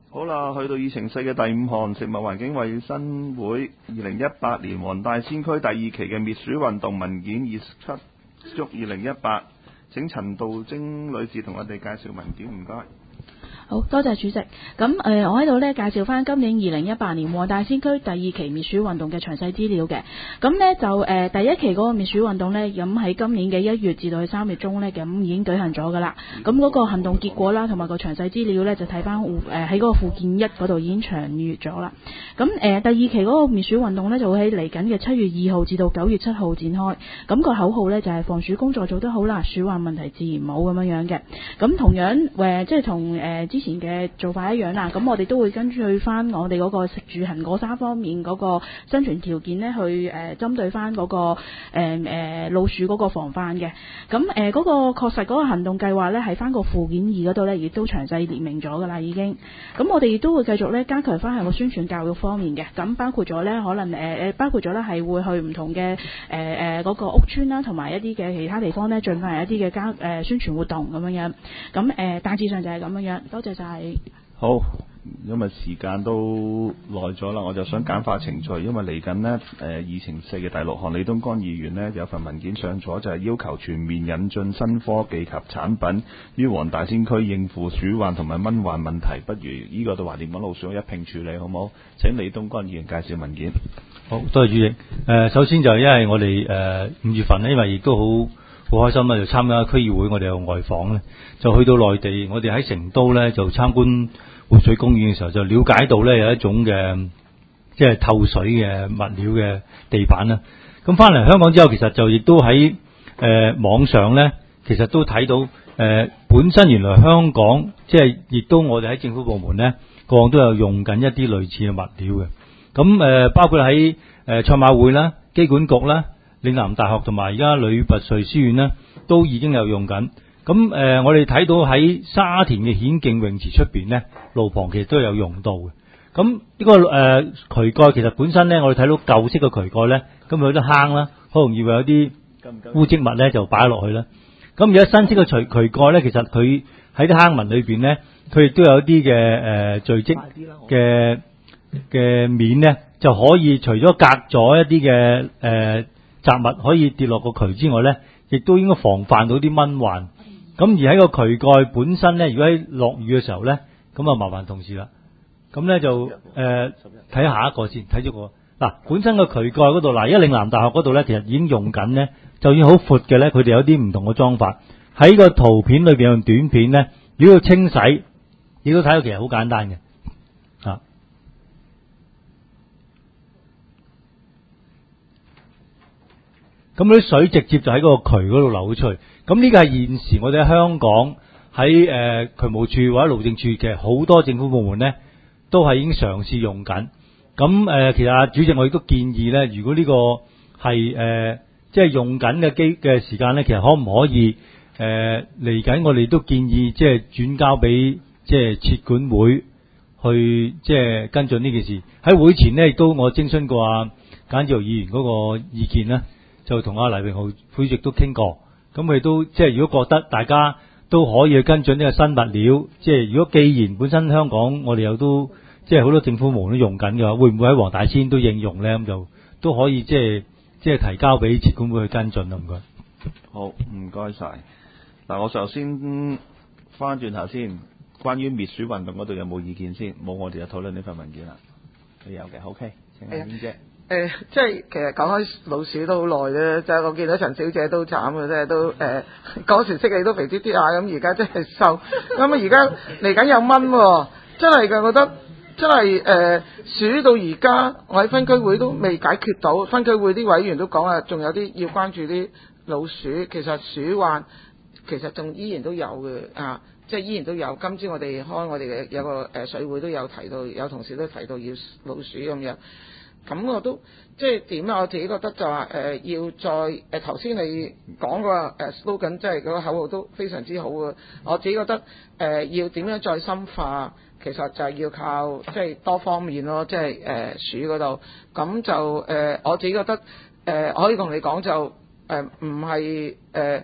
好啦，去到議程4嘅第5項，食物環境衛生會2018年黃大仙區第2期嘅滅鼠運動文件27/2018，請陳道晶女士同我哋介紹文件，唔該。 好多謝主席。咁我喺度呢介紹翻今年2018年黃大仙區第2期滅鼠運動嘅詳細資料嘅。咁呢就第一期嗰個滅鼠運動呢，咁喺今年嘅1月至到去3月中呢，咁已經舉行咗噶啦。咁嗰個行動結果啦，同埋個詳細資料呢，就睇翻喺嗰個附件1嗰度已經詳閱咗啦。咁第2期嗰個滅鼠運動呢，就會喺嚟緊嘅7月2號至到9月7號展開。咁個口號呢，就係防鼠工作做得好啦，鼠患問題自然冇咁樣嘅。咁同樣即係同之前嘅做法一樣啦，咁我哋都會根據翻我哋嗰個食住行嗰3方面嗰個生存條件呢，去針對翻嗰個老鼠嗰個防範嘅。咁嗰個確實嗰個行動計劃呢，喺翻個附件2嗰度呢，亦都詳細列明咗噶啦已經。咁我哋亦都會繼續呢，加強翻係個宣傳教育方面嘅。咁包括咗呢，可能包括咗呢，係會去唔同嘅嗰個屋邨啦，同埋一啲嘅其他地方呢，進行一啲嘅宣傳活動咁樣。咁大致上就係咁樣。多謝晒。 好，因為時間都耐咗啦，我就想簡化程序，因為嚟緊呢議程4嘅第6項，李東江議員呢有份文件上咗，就係要求全面引進新科技及產品於黃大仙區應付鼠患同埋蚊患問題，不如呢個都話連揾老鼠一併處理，好唔好？請李東江議員介紹文件。 好，多謝主席。首先就因為我哋5月份呢，因為亦都好開心啦，就參加區議會，我哋有外訪咧，就去到內地，我哋喺成都咧就參觀活水公園嘅時候，就了解到咧有一種嘅即係透水嘅物料嘅地板啦。咁翻嚟香港之後，其實就亦都喺網上咧，其實都睇到本身原來香港即係亦都我哋喺政府部門咧，個個都有用緊一啲類似嘅物料嘅。咁包括喺賽馬會啦、機管局啦、嶺南大學同埋而家女拔萃書院呢，都已經有用緊。咁我哋睇到喺沙田嘅顯徑泳池出邊呢，路旁其實都有用到嘅。咁呢個渠蓋其實本身呢，我哋睇到舊式嘅渠蓋呢，咁有啲坑啦，好容易會有啲污漬物呢就擺落去啦。咁而家新式嘅渠蓋呢，其實佢喺啲坑紋裏邊呢，佢亦都有一啲嘅聚積嘅面呢，就可以除咗隔咗一啲嘅雜物可以跌落個渠之外呢，亦都應該防範到啲蚊患。咁而喺個渠蓋本身呢，如果喺落雨嘅時候呢，咁啊麻煩同事啦。咁呢就睇下一個先，睇咗個嗱本身個渠蓋嗰度嗱，而家嶺南大學嗰度呢，其實已經用緊呢，就已經好闊嘅呢，佢哋有啲唔同嘅裝法。喺個圖片裏邊用短片呢，如果要清洗，亦都睇到其實好簡單嘅。咁啲水直接就喺個渠嗰度流出去。咁呢個係現時我哋喺香港喺渠務處或者路政處嘅好多政府部門呢，都係已經嘗試用緊。咁其實主席我亦都建議呢，如果呢個係即係用緊嘅時間呢，其實可唔可以嚟緊我哋都建議即係轉交俾即係設管會去即係跟進呢件事。喺會前呢，亦都我徵詢過簡志豪議員嗰個意見呢，就同黎榮浩主席都傾過，咁佢都即係如果覺得大家都可以去跟進呢個新物料，即係如果既然本身香港我哋有都即係好多政府部門都用緊嘅話，會唔會喺黃大仙都應用咧？咁就都可以即係提交俾設管會去跟進啦。唔該。 好，唔該晒。嗱，我首先翻轉頭先，關於滅鼠運動嗰度有冇意見先？冇，我哋就討論呢份文件啦。你有嘅 ，OK。請阿邊姐。 即係其實講開老鼠都好耐啫，就係我見到陳小姐都慘嘅，即係都嗰時識你都肥啲啲啊，咁而家真係瘦，咁啊而家嚟緊有蚊喎，真係嘅，我覺得真係鼠到而家，我喺分區會都未解決到，分區會啲委員都講啊，仲有啲要關注啲老鼠，其實鼠患其實仲依然都有嘅啊，即係依然都有。今朝我哋開我哋嘅有個水會都有提到，有同事都提到要老鼠咁樣。咁我都即係點咧？我自己覺得就話要再頭先你講個slogan，即係嗰個口號都非常之好嘅。我自己覺得要點樣再深化，其實就係要靠即係多方面咯，即係鼠嗰度。咁就我自己覺得可以同你講就唔係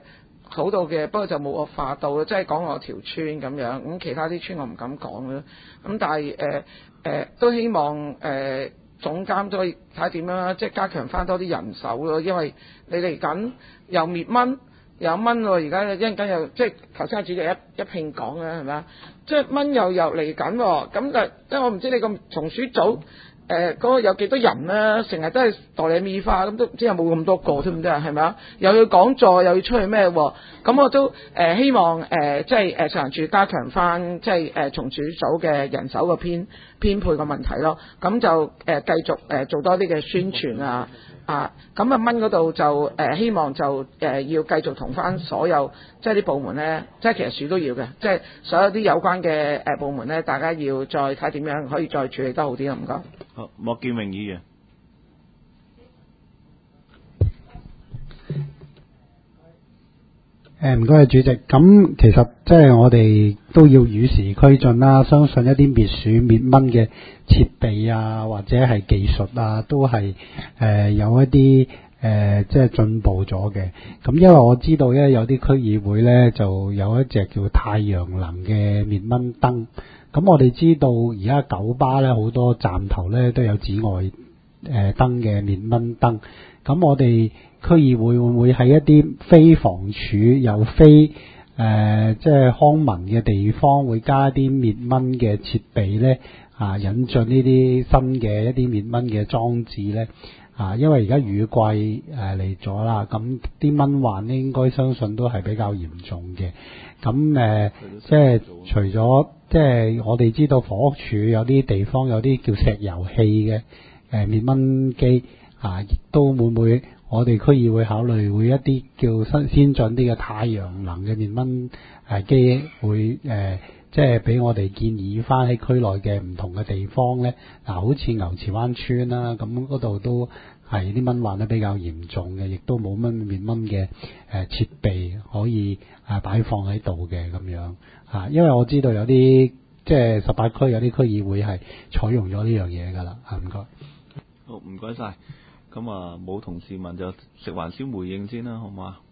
好到嘅，不過就冇惡化到，即係講我條村咁樣，咁其他啲村我唔敢講啦。咁但係都希望總監都可以睇下點樣啦，即係加強翻多啲人手咯，因為你嚟緊又滅蚊。有蚊喎，而家一陣間又即係頭先阿主席一拼講嘅係咪啊？即係蚊又嚟緊喎，咁就即係我唔知你個松鼠組嗰個有幾多人啦，成日都係代理咪化，咁都唔知有冇咁多個，知唔知啊？係咪啊？又要講座，又要出去咩喎？咁我都希望即係食環署加強翻即係松鼠組嘅人手嘅編配個問題咯，咁就繼續做多啲嘅宣傳啊！咁蚊嗰度就希望就要繼續同翻所有即係啲部門咧，即係其實署都要嘅，即係所有啲有關嘅部門咧，大家要再睇點樣可以再處理得好啲啊！唔該。 好，莫建榮議員。 唔該，主席。咁其實即係我哋都要與時俱進啦。相信一啲滅鼠滅蚊嘅設備啊，或者係技術啊，都係有一啲即係進步咗嘅。咁因為我知道咧，有啲區議會咧就有一隻叫太陽能嘅滅蚊燈。咁我哋知道而家九巴咧好多站頭咧都有紫外燈嘅滅蚊燈。咁我哋區議會會唔會喺一啲非房署又非即係康文嘅地方，會加一啲滅蚊嘅設備咧？引進呢啲新嘅一啲滅蚊嘅裝置咧？因為而家雨季嚟咗啦，咁啲蚊患咧應該相信都係比較嚴重嘅。咁即係除咗即係我哋知道房屋署有啲地方有啲叫石油氣嘅滅蚊機。亦都會唔會我哋區議會考慮會一啲叫先進啲嘅太陽能嘅滅蚊機會即係俾我哋建議翻喺區內嘅唔同嘅地方咧。好似牛池灣村啦，咁嗰度都係啲蚊患得比較嚴重嘅，亦都冇乜滅蚊嘅設備可以擺放喺度嘅咁樣。因為我知道有啲即係18區有啲區議會係採用咗呢樣嘢㗎啦。唔該。 好，唔該晒。咁冇同事問就食環先回應先啦，好唔好啊？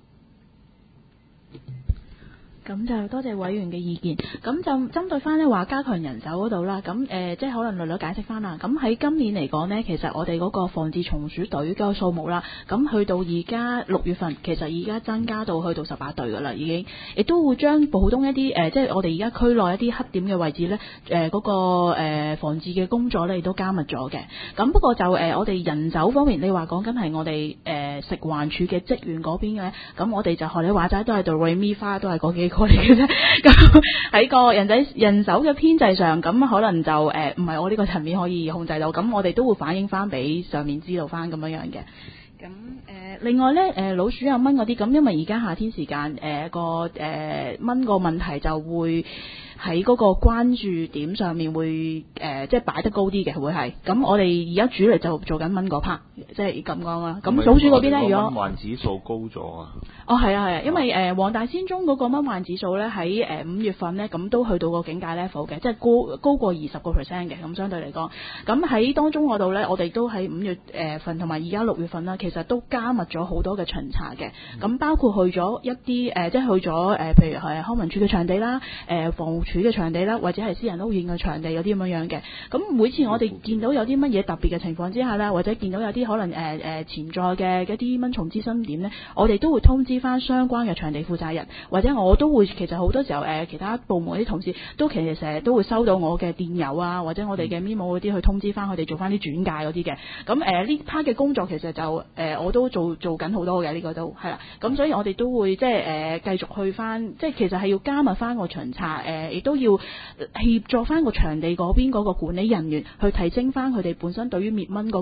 咁就多謝委員嘅意見。咁就針對翻呢話加強人手嗰度啦，咁即係可能略略解釋翻啦。咁喺今年嚟講呢，其實我哋嗰個防治松鼠隊嘅數目啦，咁去到而家6月份，其實而家增加到去到18隊㗎啦，已經，亦都會將普通一啲即係我哋而家區內一啲黑點嘅位置呢，嗰個防治嘅工作呢亦都加密咗嘅。咁不過就我哋人手方面，你話講緊係我哋食環署嘅職員嗰邊嘅，咁我哋就學你話齋都係做 REMI 花，都係嗰幾個嚟嘅啫。咁喺個人手嘅編制上，咁可能就唔係我呢個層面可以控制到，咁我哋都會反映翻俾上面知道翻咁樣嘅。咁另外咧老鼠有蚊嗰啲，咁因為而家夏天時間蚊個問題就會喺嗰個關注點上面會即係擺得高啲嘅，會係。咁我哋而家主力就做緊蚊嗰 part， 即係咁講啦。咁老鼠嗰邊咧，如果蚊患指數高咗啊？ 係啊，因為黃大仙中嗰個蚊患指數咧喺5月份咧，咁都去到個警戒 level 嘅，即係高過20%嘅，咁相對嚟講。咁喺當中嗰度咧，我哋都喺5月份同埋而家6月份啦，其實都加密咗好多嘅巡查嘅。咁包括去咗一啲即係去咗譬如係康文署嘅場地啦，房務署嘅場地啦，或者係私人屋苑嘅場地嗰啲咁樣嘅。咁每次我哋見到有啲乜嘢特別嘅情況之下咧，或者見到有啲可能潛在嘅一啲蚊蟲滋生點咧，我哋都會通知翻相關嘅場地負責人，或者我都會其實好多時候其他部門啲同事都其實成日都會收到我嘅電郵啊，或者我哋嘅 memo 嗰啲去通知翻佢哋做翻啲轉介嗰啲嘅。咁呢 part 嘅工作其實就我都做緊好多嘅，呢個都係啦。咁所以我哋都會即係繼續去翻，即係其實係要加密翻個巡查，亦都要協助翻個場地嗰邊嗰個管理人員去提升翻佢哋本身對於滅蚊嗰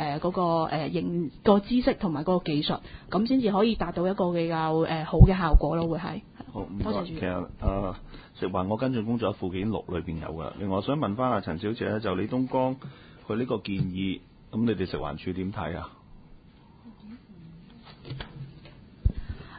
個知識同埋嗰個技術，咁先至可以達到一個比較好嘅效果咯，會係。 好，唔該。 多謝主席。 其實食環我跟進工作喺附件6裏邊有㗎。另外我想問翻阿陳小姐咧，就李東江佢呢個建議，咁你哋食環署點睇啊？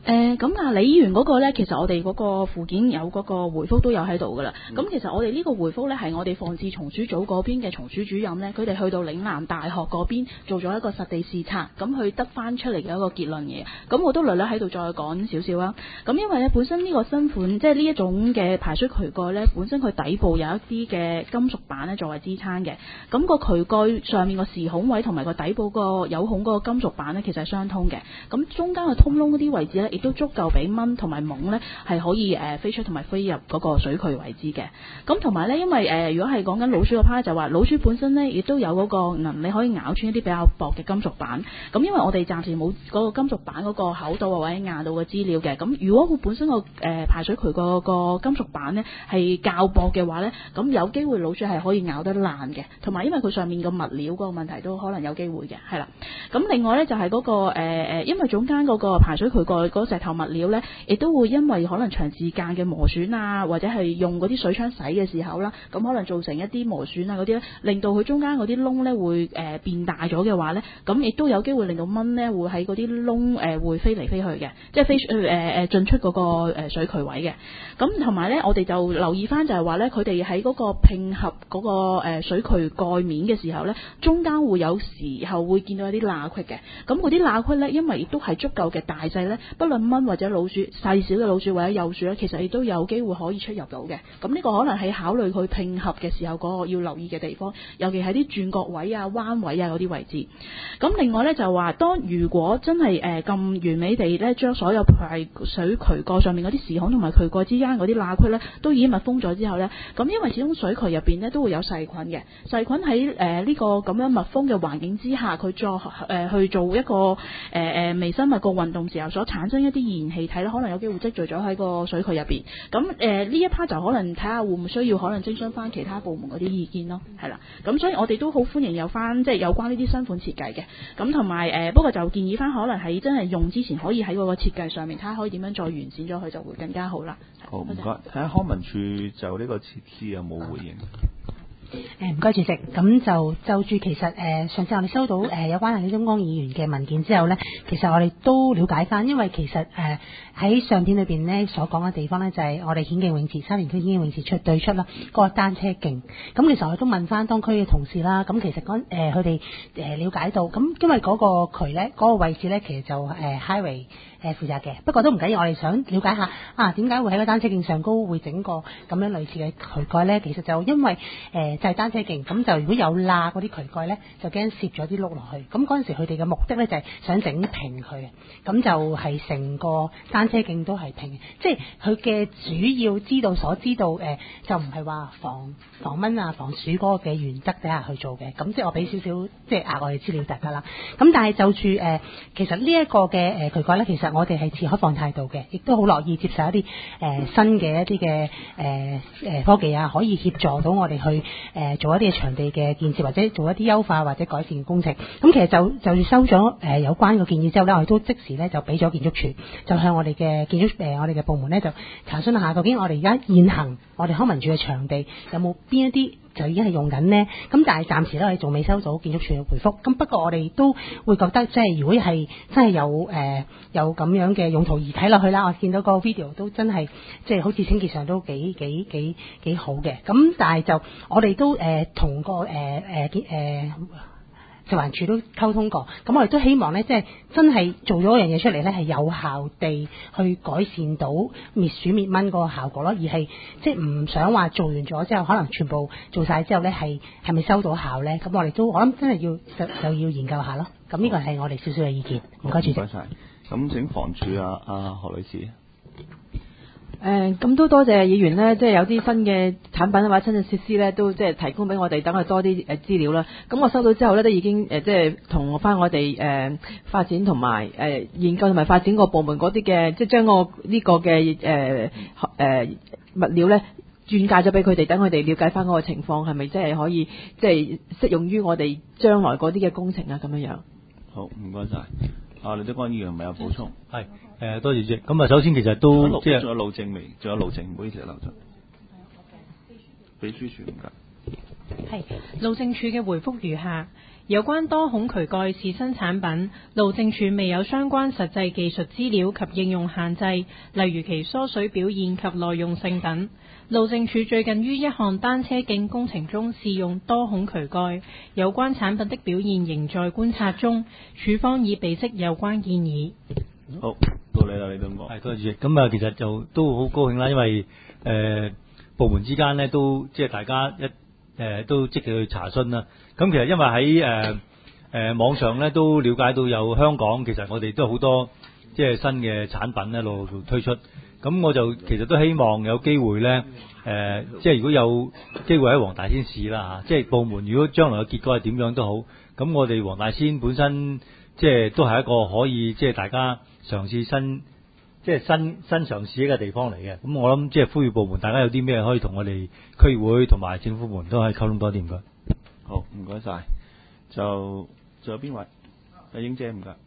咁李議員嗰個咧，其實我哋嗰個附件有嗰個回覆都有喺度噶啦。咁其實我哋呢個回覆咧係我哋防治蟲鼠組嗰邊嘅蟲鼠主任咧，佢哋去到嶺南大學嗰邊做咗一個實地視察，咁佢得翻出嚟嘅一個結論嘅。咁我都略略喺度再講少少啦。咁因為咧本身呢個新款即係呢一種嘅排水渠蓋咧，本身佢底部有一啲嘅金屬板咧作為支撐嘅。咁個渠蓋上面個匙孔位同埋個底部個有孔嗰個金屬板咧，其實係相通嘅。咁中間個通窿嗰啲位置咧，亦都足夠俾蚊同埋蠓咧係可以飛出同埋飛入嗰個水渠位置嘅。咁同埋咧，因為如果係講緊老鼠個 part 就話老鼠本身咧亦都有嗰個能力可以咬穿一啲比較薄嘅金屬板。咁因為我哋暫時冇嗰個金屬板嗰個厚度或者硬度嘅資料嘅。咁如果佢本身個排水渠個金屬板咧係較薄嘅話咧，咁有機會老鼠係可以咬得爛嘅。同埋因為佢上面個物料嗰個問題都可能有機會嘅，係啦。咁另外咧就係嗰個因為中間嗰個排水渠蓋嗰石頭物料咧，亦都會因為可能長時間嘅磨損啊，或者係用嗰啲水槍洗嘅時候啦，咁可能造成一啲磨損啊嗰啲咧，令到佢中間嗰啲窿咧會變大咗嘅話咧，咁亦都有機會令到蚊咧會喺嗰啲窿會飛嚟飛去嘅，即係飛進出嗰個水渠位嘅。咁同埋咧，我哋就留意翻就係話咧，佢哋喺嗰個拼合嗰個水渠蓋面嘅時候咧，中間會有時候會見到一啲罅隙嘅。咁嗰啲罅隙咧，因為亦都係足夠嘅大細咧，不論蚊或者老鼠，細小嘅老鼠或者幼鼠咧，其實亦都有機會可以出入到嘅。咁呢個可能係考慮佢拼合嘅時候嗰個要留意嘅地方，尤其係啲轉角位啊、彎位啊嗰啲位置。咁另外咧就話，如果真係咁完美地咧，將所有排水渠蓋上面嗰啲匙孔同埋渠蓋之間嗰啲罅隙咧，都已經密封咗之後咧，咁因為始終水渠入邊咧都會有細菌嘅，細菌喺呢個咁樣密封嘅環境之下，佢再去做一個微生物個運動時候所產生一啲燃氣體咧，可能有機會積聚咗喺個水渠入邊。咁呢一 part 就可能睇下會唔會需要可能徵詢翻其他部門嗰啲意見咯，係啦。咁所以我哋都好歡迎有翻即係有關呢啲新款設計嘅。咁同埋不過就建議翻可能喺真係用之前可以喺嗰個設計上面睇下可以點樣再完善咗佢就會更加好啦。 好，唔該。睇下康文署就呢個設施有冇回應？ 唔該主席，咁就住其實上次我哋收到有關李忠剛議員嘅文件之後呢，其實我哋都了解翻，因為其實喺相片裏邊呢所講嘅地方呢，就係我哋顯徑泳池、沙田區顯徑泳池對出啦，嗰個單車徑。咁其實我哋都問翻當區嘅同事啦，咁其實佢哋了解到，咁因為嗰個渠呢，嗰個位置呢，其實就highway 負責嘅，不過都唔緊要，我哋想了解下點解會喺個單車徑上高會整個咁樣類似嘅渠蓋呢？其實就因為就係單車徑，咁就如果有罅嗰啲渠蓋呢，就驚攝咗啲碌落去。咁嗰陣時佢哋嘅目的呢，就係想整平佢嘅，咁就係成個單車徑都係平嘅，即係佢嘅主要所知道就唔係話防蚊啊、防鼠嗰個嘅原則底下去做嘅。咁即係我俾少少即係額外嘅資料大家啦。咁但係就住其實呢一個嘅渠蓋呢，其實我哋係持開放態度嘅，亦都好樂意接受一啲新嘅一啲嘅科技啊，可以協助到我哋去做一啲場地嘅建設，或者做一啲優化或者改善嘅工程。咁其實就收咗有關嘅建議之後呢，我哋都即時呢就俾咗建築署，就向我哋嘅我哋嘅部門呢就查詢下，究竟我哋而家現行我哋康文署嘅場地有冇邊一啲就已經係用緊呢？咁但係暫時咧我哋仲未收到建築署嘅回覆。咁不過我哋都會覺得即係如果係真係有咁樣嘅用途而睇落去啦，我見到個 video 都真係即係好似清潔上都幾好嘅。咁但係就我哋都同個食環署都溝通過，咁我哋都希望呢，即係真係做咗一樣嘢出嚟呢，係有效地去改善到滅鼠滅蚊嗰個效果咯，而係即係唔想話做完咗之後，可能全部做晒之後呢，係咪收到效呢？咁我哋我諗真係就要研究下咯。咁呢個係我哋少少嘅意見。唔該主席。 唔該晒。咁請房署何女士。 咁都多謝議員呢，即係有啲新嘅產品或者新嘅設施呢，都即係提供俾我哋，等佢多啲資料啦。咁我收到之後呢，都已經即係同翻我哋發展同埋研究同埋發展個部門嗰啲嘅，即係將呢個嘅物料呢轉介咗俾佢哋，等佢哋了解翻嗰個情況係咪即係可以即係適用於我哋將來嗰啲嘅工程啊咁樣樣。 好，唔該晒。李德光議員咪有補充？ 係多謝主席。咁首先其實都即係仲有路政未？仲有路政，唔好意思留咗。秘書處唔該。 係路政署嘅回覆如下：有關多孔渠蓋是新產品，路政署未有相關實際技術資料及應用限制，例如其疏水表現及耐用性等。路政署最近於一項單車徑工程中試用多孔渠蓋，有關產品的表現仍在觀察中，署方已備悉有關建議。 好，到你啦，李東哥。 係，多謝主席。咁啊，其實就都好高興啦，因為部門之間咧都即係大家都積極去查詢啦。咁其實因為喺網上咧都了解到有香港，其實我哋都好多即係新嘅產品咧陸續推出。咁我就其實都希望有機會咧，即係如果有機會喺黃大仙試啦嚇，即係部門如果將來嘅結果係點樣都好，咁我哋黃大仙本身即係都係一個可以即係大家嘗試新嘗試一個地方嚟嘅。咁我諗即係呼籲部門，大家有啲咩可以同我哋區議會同埋政府部門都可以溝通多啲唔該。 好，唔該晒。就仲有邊位？阿英姐唔該。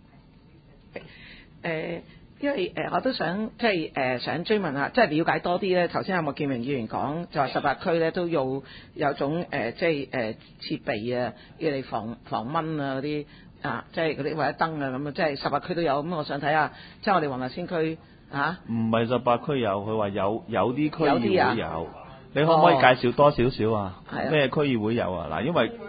因為我都想即係想追問下，即係了解多啲咧。頭先有莫建明議員講就話18區咧都有種即係設備啊，要嚟防蚊啊嗰啲啊，即係嗰啲或者燈啊咁啊，即係18區都有。咁我想睇下，即係我哋黃大仙區啊， 唔係18區有，佢話有啲區議會有有。你可唔可以介紹多少少啊？咩區議會有啊？嗱，因為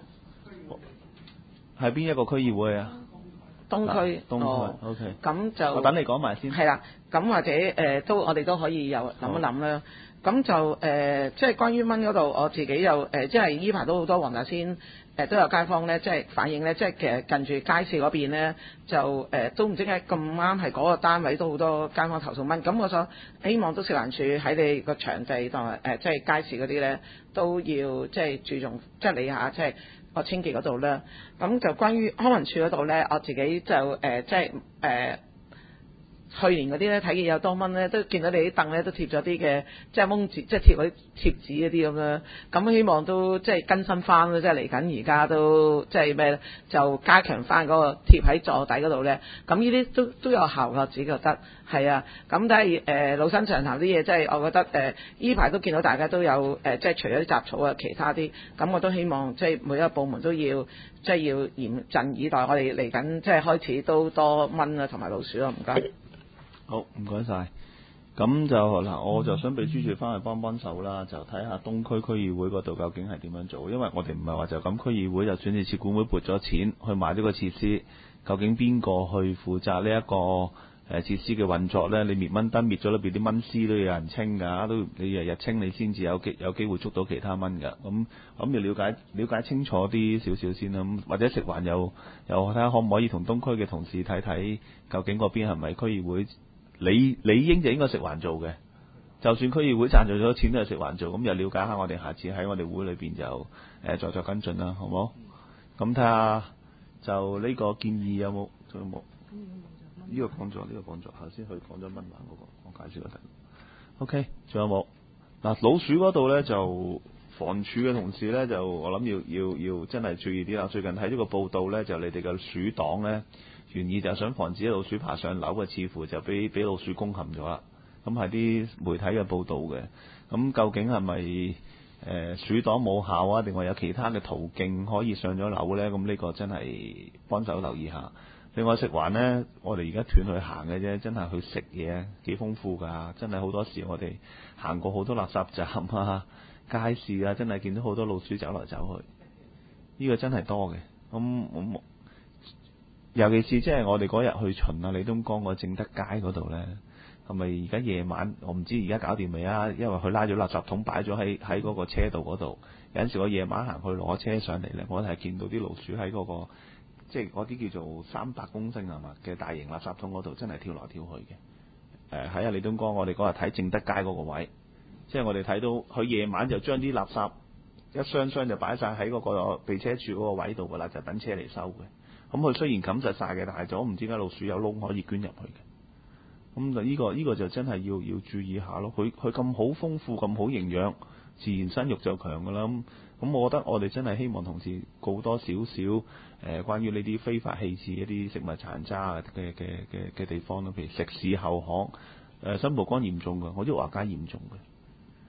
係邊一個區議會啊？ 東區 ，OK。 咁就我等你講埋先。 係啦，咁或者我哋都可以有諗一諗啦。咁就即係關於蚊嗰度，我自己又即係依排都好多黃大仙都有街坊咧，即係反映咧，即係其實近住街市嗰邊咧，就都唔知點解咁啱係嗰個單位都好多街坊投訴蚊。咁我想希望都食環署喺你個場地同埋即係街市嗰啲咧，都要即係注重即係理下即係個清潔嗰度啦。咁就關於康文署嗰度咧，我自己就即係去年嗰啲咧睇見有多蚊咧，都見到你啲凳咧都貼咗啲嘅即係蒙紙，即係貼嗰啲貼紙嗰啲咁樣。咁希望都即係更新翻啦，即係嚟緊而家都即係咩咧，就加強翻嗰個貼喺座底嗰度咧。咁呢啲都有效㗎，我自己覺得係啊。咁但係老生常談啲嘢，即係我覺得依排都見到大家都有即係除咗啲雜草啊，其他啲咁我都希望即係每一個部門都要即係要嚴陣以待。我哋嚟緊即係開始都多蚊啊同埋老鼠咯，唔該。 好，唔該晒。咁就嗱，我就想俾朱處翻去幫手啦，就睇下東區區議會嗰度究竟係點樣做，因為我哋唔係話就咁區議會就選設管會撥咗錢去買呢個設施，究竟邊個去負責呢一個設施嘅運作呢？你滅蚊燈滅咗裏邊啲蚊絲都有人清㗎，都你日日清你先至有機會捉到其他蚊㗎。咁要了解清楚啲少少先啦。咁或者食環又睇下可唔可以同東區嘅同事睇睇，究竟嗰邊係咪區議會？理應就應該食環做嘅，就算區議會賺咗咗錢都係食環做，咁又了解下我哋下次喺我哋會裏邊就再作跟進啦，好唔好？咁睇下就呢個建議有冇？仲有冇？呢個講咗，頭先佢講咗蚊患嗰個，我介紹咗睇。OK， 仲有冇？嗱，老鼠嗰度咧就房署嘅同事咧就我諗要真係注意啲啦。最近睇咗個報道咧，就你哋嘅鼠黨咧。原意就係想防止老鼠爬上樓嘅，似乎就俾老鼠攻陷咗啦。咁係啲媒體嘅報導嘅。咁究竟係咪鼠黨冇效啊？定係有其他嘅途徑可以上咗樓呢？咁呢個真係幫手留意下。另外食環呢，我哋而家斷去行嘅啫，真係去食嘢幾豐富㗎。真係好多時我哋行過好多垃圾站啊、街市啊，真係見到好多老鼠走來走去。呢個真係多嘅。咁尤其是即係我哋嗰日去巡啊李東江個正德街嗰度咧，係咪而家夜晚我唔知而家搞掂未啊？因為佢拉咗垃圾桶擺咗喺嗰個車道嗰度，有陣時我夜晚行去攞車上嚟咧，我係見到啲老鼠喺嗰個即係嗰啲叫做300公升係嘛嘅大型垃圾桶嗰度，真係跳來跳去嘅。喺李東江我哋嗰日睇正德街嗰個位，即係我哋睇到佢夜晚就將啲垃圾一箱箱就擺晒喺嗰個備車處嗰個位度㗎啦，就等車嚟收嘅。咁佢雖然冚實晒嘅，但係就唔知點解老鼠有窿可以捐入去嘅。咁就呢個就真係要注意下咯。佢咁好豐富，咁好營養，自然生育就強㗎啦。咁我覺得我哋真係希望同事告多少少關於呢啲非法棄置一啲食物殘渣嘅地方咯，譬如食肆後巷，新蒲崗嚴重㗎，我啲華街嚴重嘅。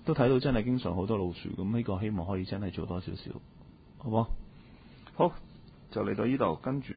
都睇到真係經常好多老鼠，咁呢個希望可以真係做多少少，好冇？好，就嚟到呢度，跟住。